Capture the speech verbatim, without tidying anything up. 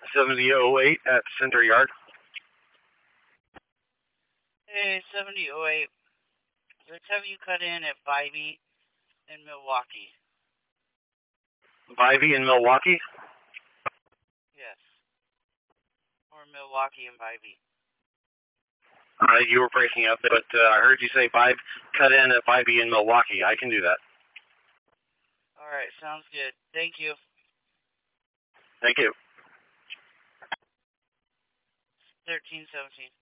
seventy oh eight at Center Yard. Hey, seventy oh eight. Let's have you cut in at Vivey in Milwaukee. Vivey in Milwaukee? Yes. Or Milwaukee and Vivey. Uh, you were breaking up, but uh, I heard you say Vibe, cut in at Vivey in Milwaukee. I can do that. All right, sounds good. Thank you. Thank you. thirteen seventeen.